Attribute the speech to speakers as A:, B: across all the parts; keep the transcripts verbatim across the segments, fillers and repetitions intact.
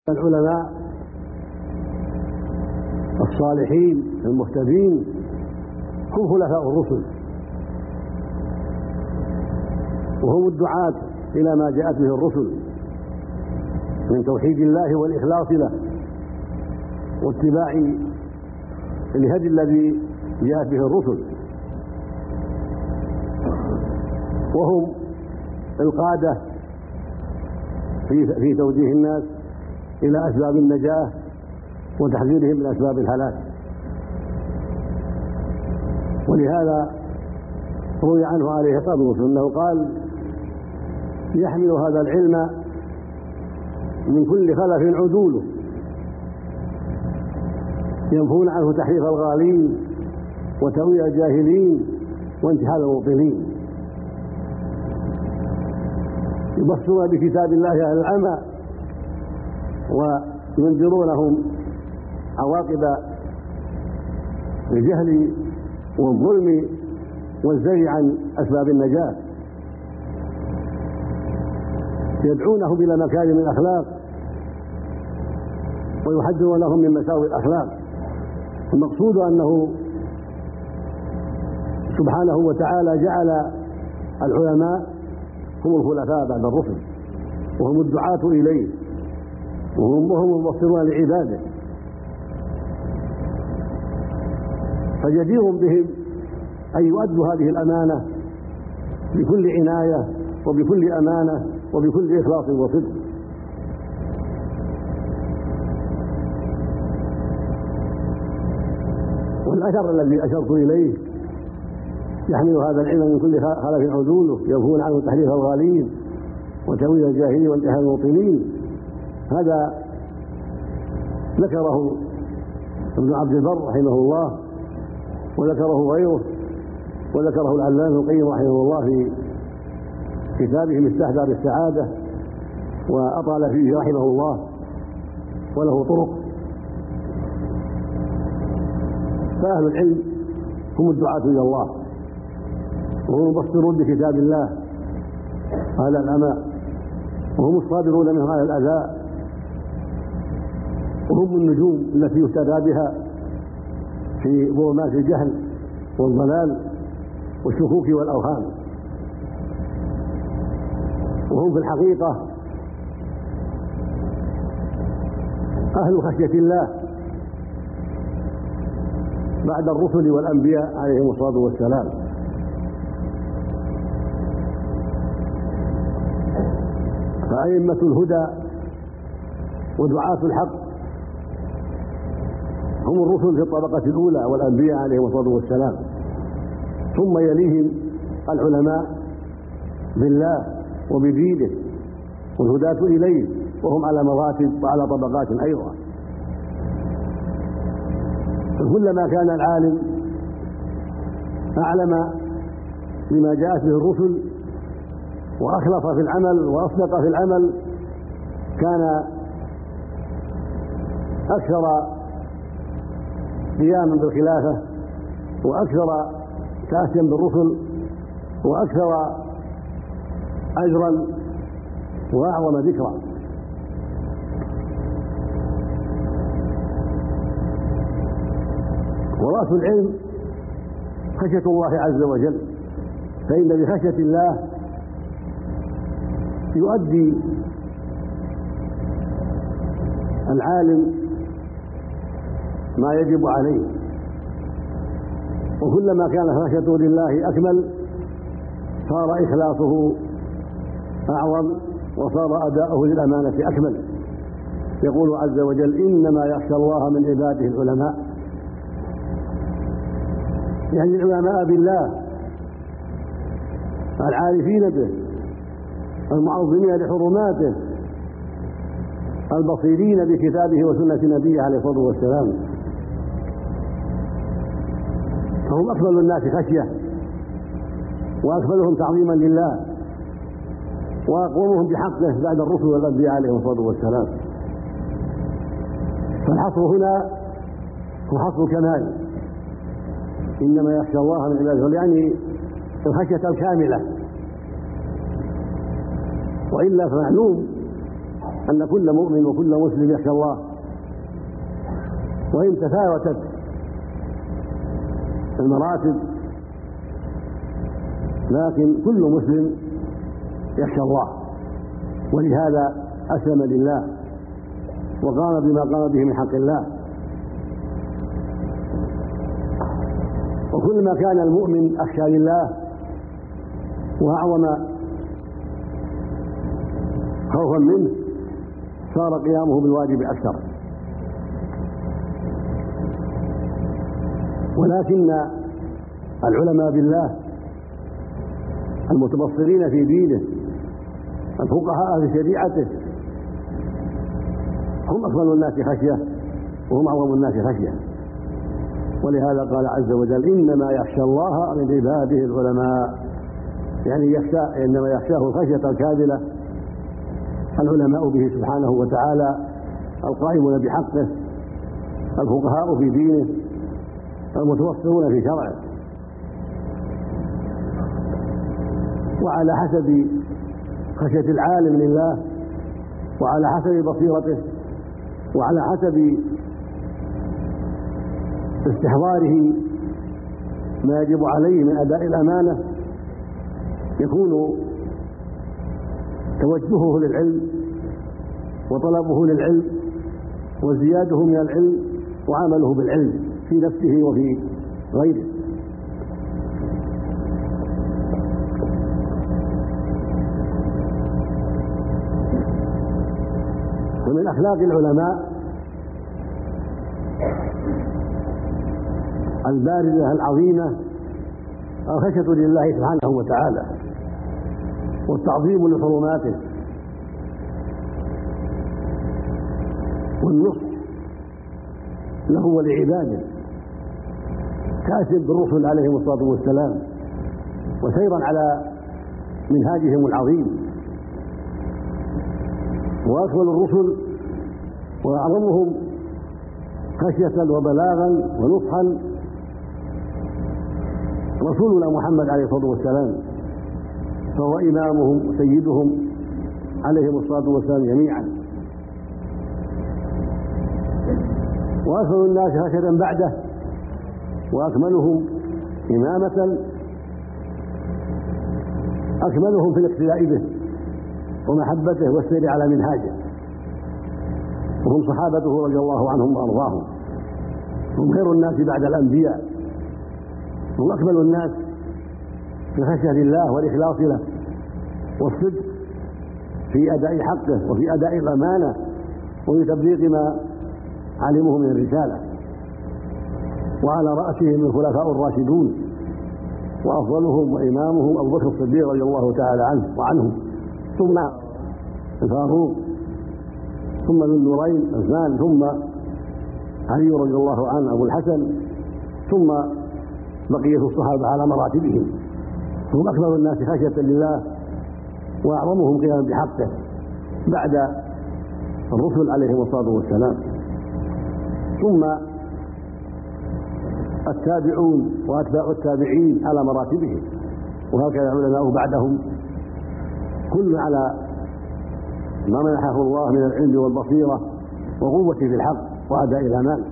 A: العلماء الصالحين المهتدين هم خلفاء الرسل، وهم الدعاة إلى ما جاءت به الرسل من توحيد الله والإخلاص له واتباع الهدي الذي جاءت به الرسل، وهم القادة في في توجيه الناس إلى أسباب النجاة وتحذيرهم من أسباب الهلاك. ولهذا روي عنه عليه الصلاة والسلام أنه قال: يحمل هذا العلم من كل خلف عدوله، ينفون عنه تحريف الغالين وتأويل الجاهلين وانتحال المبطلين، يبصرون بكتاب الله أهل العمى وينذرونهم عواقب الجهل والظلم والزيغ عن أسباب النجاة، يدعونهم إلى مكارم الأخلاق ويحذرونهم من مساوئ الأخلاق. المقصود أنه سبحانه وتعالى جعل العلماء هم الخلفاء بعد الرسل، وهم الدعاة إليه، وهم وهم المبصرون لعباده، فجدير بهم أن يؤدوا هذه الأمانة بكل عناية وبكل أمانة وبكل إخلاص وصدق. والأثر الذي أشرت إليه: يحمل هذا العلم من كل خلف عدوله، ينفون عنه تحريف الغالين وتأويل الجاهلين وانتحال المبطلين، هذا ذكره ابن عبد البر رحمه الله، وذكره غيره، وذكره العلامة ابن القيم رحمه الله في كتابه مفتاح دار السعادة، وأطال فيه رحمه الله، وله طرق. فأهل العلم هم الدعاة إلى الله، وهم المبصرون بكتاب الله على العمى، وهم الصابرون منهم على الأذى، وهم النجوم التي يهتدى بها في ظلمات الجهل والضلال والشكوك والأوهام، وهم في الحقيقة أهل خشية الله بعد الرسل والأنبياء عليهم الصلاة والسلام. فأئمة الهدى ودعاة الحق هم الرسل في الطبقة الأولى والأنبياء عليهم الصلاة والسلام، ثم يليهم العلماء بالله وبدينه والهداة إليه، وهم على مراتب وعلى طبقات أيضا. فكلما كان العالم أعلم بما جاءت به الرسل وأخلص في العمل وأصدق في العمل، كان أكثر قياما بالخلافة وأكثر تأسيا بالرسل وأكثر أجرا وأعظم ذكرا. ورأس العلم خشية الله عز وجل، فإن بخشية الله يؤدي العالم ما يجب عليه، وكلما كان خشيته لله أكمل صار إخلاصه أعظم وصار أداؤه للأمانة أكمل. يقول عز وجل: إنما يخشى الله من عباده العلماء، يعني العلماء بالله العارفين به المعظمين لحرماته البصيرين بكتابه وسنة نبيه عليه الصلاة والسلام، فهم أكمل الناس خشية وأكملهم تعظيما لله وأقومهم بحقه بعد الرسل والأنبياء عليهم الصلاة والسلام. فالحصر هنا هو حصر كمال، إنما يخشى الله من عباده، يعني الخشية الكاملة، وإلا فمعلوم أن كل مؤمن وكل مسلم يخشى الله، وإن تفاوتت المراتب لكن كل مسلم يخشى الله، ولهذا أسلم لله وقام بما قام به من حق الله. وكلما كان المؤمن أخشى لله وأعظم خوفا منه صار قيامه بالواجب أكثر. ولكن العلماء بالله المتبصرين في دينه الفقهاء في شريعته هم أفضل الناس خشية وهم أعظم الناس خشية، ولهذا قال عز وجل: إنما يخشى الله من عباده العلماء، يعني يخشى إنما يخشاه الخشية الكاملة العلماء به سبحانه وتعالى القائمون بحقه الفقهاء في دينه المتوفرون في شرعه. وعلى حسب خشية العالم لله وعلى حسب بصيرته وعلى حسب استحضاره ما يجب عليه من أداء الأمانة يكون توجهه للعلم وطلبه للعلم وزياده من العلم وعمله بالعلم في نفسه وفي غيره. ومن أخلاق العلماء البارزة العظيمة الخشية لله سبحانه وتعالى والتعظيم لحرماته والنصح له ولعباده كاسب بالرسل عليهم الصلاة والسلام وسيرا على منهاجهم العظيم. وأكمل الرسل وأعظمهم خشية وبلاغا ونصحا رسولنا محمد عليه الصلاة والسلام، فهو إمامهم وسيدهم عليهم الصلاة والسلام جميعا. وأكمل الناس خشية بعده وأكملهم إمامة أكملهم في الاقتداء به ومحبته والسير على منهاجه، وهم صحابته رضي الله عنهم وأرضاهم. هم خير الناس بعد الأنبياء، هم أكمل الناس في خشية الله والإخلاص له والصدق في أداء حقه وفي أداء الأمانة وفي تبليغ ما علمه من الرسالة. وعلى رأسهم الخلفاء الراشدون وأفضلهم وإمامهم أبو بكر الصديق رضي الله تعالى عنه وعنهم، ثم الفاروق، ثم ذو النورين عثمان، ثم علي رضي الله عنه أبو الحسن، ثم بقية الصحابة على مراتبهم. هم أكبر الناس خشية لله وأعظمهم قياما بحقه بعد الرسل عليهم الصلاة والسلام، ثم التابعون وأتباع التابعين على مراتبهم، وهكذا العلماء بعدهم كل على ما منحه الله من العلم والبصيرة وقوة في الحق وأداء الأمانة.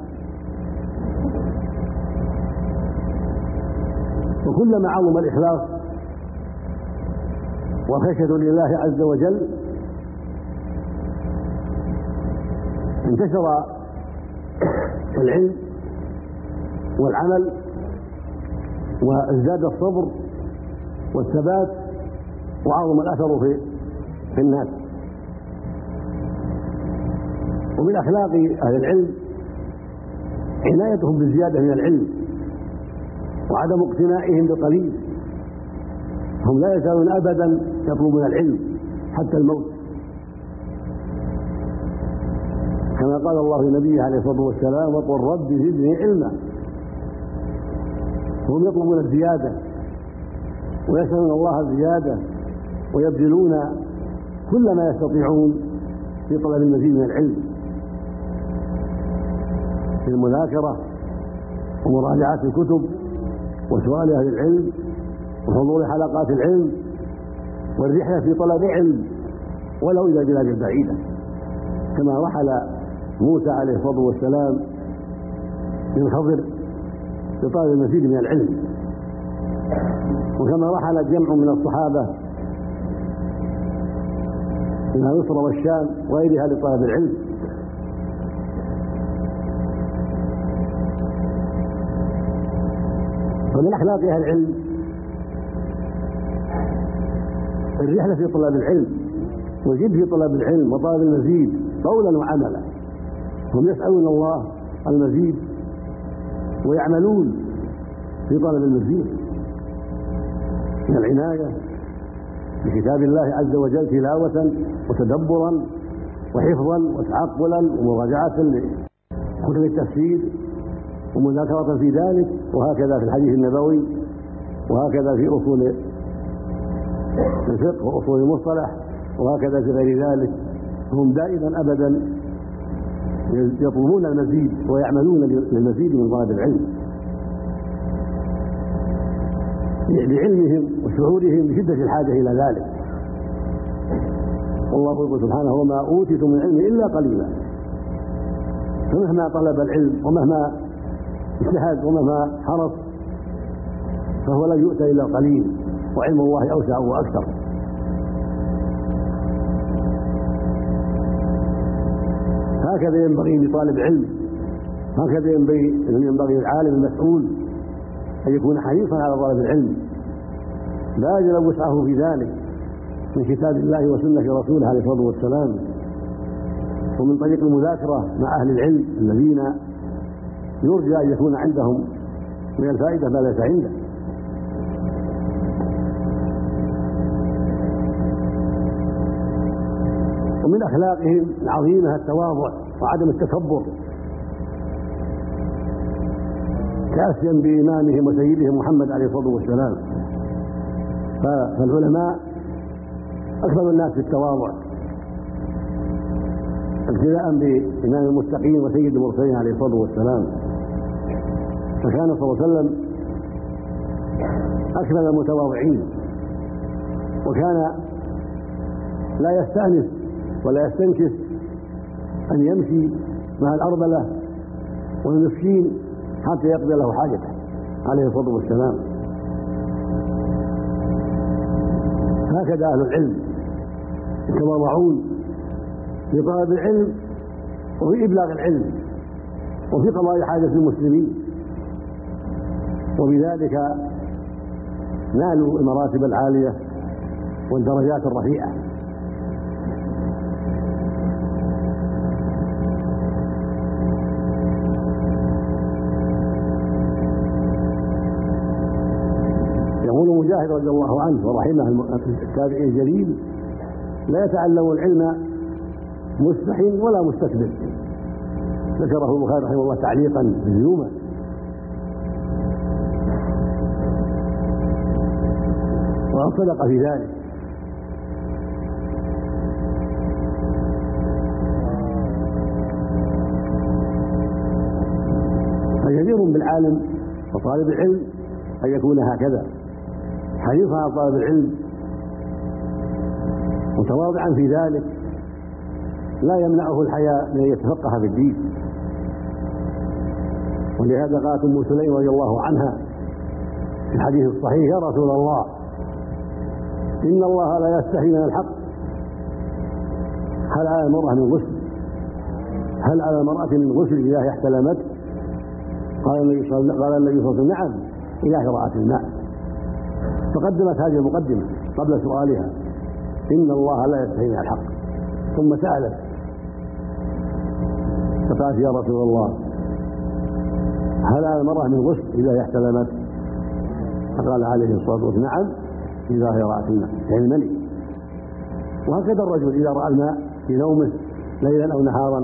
A: وكلما عظم الإخلاص والخشية لله عز وجل انتشر العلم والعمل وازداد الصبر والثبات وعظم الأثر في في الناس. ومن أخلاق أهل العلم عنايتهم بالزيادة من العلم وعدم اقتنائهم بالقليل. هم لا يزالون أبدا يطلبون العلم حتى الموت، كما قال الله لنبيه عليه الصلاة والسلام: وقل رب زدني علما. هم يطلبون الزيادة ويسألون الله الزيادة ويبذلون كل ما يستطيعون في طلب المزيد من العلم في المذاكرة ومراجعة الكتب وسؤال أهل العلم وحضور حلقات العلم والرحلة في طلب علم ولو إلى بلاد بعيدة. كما رحل موسى عليه الصلاة والسلام من خضر لطالب المزيد من العلم، وكما رحل جمع من الصحابة من مصر والشام وغيرها لطلب العلم. ومن أخلاق أهل العلم الرحلة في طلب العلم والجد في طلب العلم وطلب المزيد قولا وعملا. هم يسألون الله المزيد ويعملون في طلب المزيد من العناية بكتاب الله عز وجل تلاوة وتدبرا وحفظا وتعقلا ومراجعة لكتب التفسير ومذاكرة في ذلك، وهكذا في الحديث النبوي، وهكذا في أصول الفقه وأصول المصطلح، وهكذا في غير ذلك. هم دائما أبدا يطلبون المزيد ويعملون للمزيد من طلب العلم لعلمهم وشعورهم بشدة الحاجة إلى ذلك. والله يقول سبحانه: وما أوتيتم من علم إلا قليلا. فمهما طلب العلم ومهما اجتهد ومهما حرص فهو لا يؤتى إلا قليل، وعلم الله أوسع وأكثر. هكذا ينبغي لطالب علم، هكذا ينبغي للعالم المسؤول أن يكون حريصا على طلب العلم، باذلا وسعه في ذلك من كتاب الله وسنة رسوله عليه الصلاة والسلام، ومن طريق المذاكرة مع أهل العلم الذين يرجى أن يكون عندهم من الفائدة ما ليس عنده. ومن أخلاقهم العظيمة التواضع وعدم التكبر، كأسيا بإمامهم وسيدهم محمد عليه الصلاة والسلام. فالعلماء أكثر الناس في التواضع ابتداء بإمام المتقين وسيد المرسلين عليه الصلاة والسلام، فكان صلى الله عليه وسلم أكمل المتواضعين، وكان لا يستأنس ولا يستنكف أن يمشي مع الأرملة والمسكين حتى يقضي له حاجته عليه الصلاة والسلام. هكذا أهل العلم يتواضعون في طلب العلم وفي إبلاغ العلم وفي قضاء حاجة المسلمين، وبذلك نالوا المراتب العالية والدرجات الرفيعة. يقول مجاهد رضي الله عنه ورحمه التابعي الجليل: لا يتعلم العلم مستح ولا مستكبر. ذكره البخاري رحمه الله تعليقا مجزوما. وقد صدق في ذلك. فجدير بالعالم وطالب العلم أن يكون هكذا، حريصا على طالب العلم متواضعا في ذلك، لا يمنعه الحياء من أن يتفقه في الدين. ولهذا قالت أم سليم رضي الله عنها في الحديث الصحيح: يا رسول الله، إن الله لا يستحي من الحق، هل على المرأة من غسل هل على المرأة من غسل إذا احتلمت؟ قال النبي صلى الله عليه وسلم: نعم، إذا رأت الماء. فقدمت هذه المقدمة قبل سؤالها: إن الله لا يستحي من الحق. ثم سألت فقالت: يا رسول الله، هل على المرأة من غسل إذا احتلمت؟ فقال عليه الصلاة والسلام: نعم، إذا رأت الماء، يعني المني. وهكذا الرجل إذا رأى الماء في نومه ليلا أو نهارا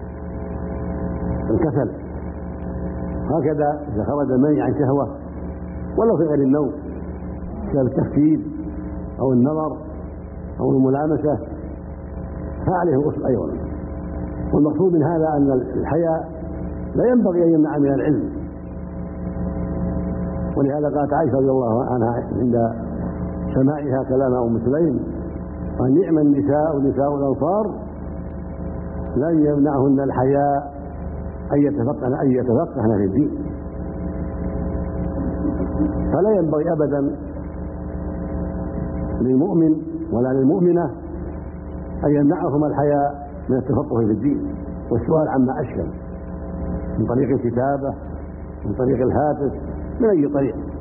A: انكسل. هكذا إذا خرج المني عن شهوة ولو في غير النوم كالتفكير أو النظر أو الملامسة فعليه الغسل أيضا. والمقصود من هذا أن الحياء لا ينبغي أن يمنع من العلم. ولهذا قالت عائشة رضي الله عنها عند سماعها كلام أم سليم: نعم النساء ونساء الأنصار لن يمنعهن الحياء أن يتفقهن أن يتفقهن في الدين. فلا ينبغي أبدا للمؤمن ولا للمؤمنة أن يمنعهما الحياء من التفقه في الدين والسؤال عما أشكل من طريق الكتابة، من طريق الهاتف، من أي طريق.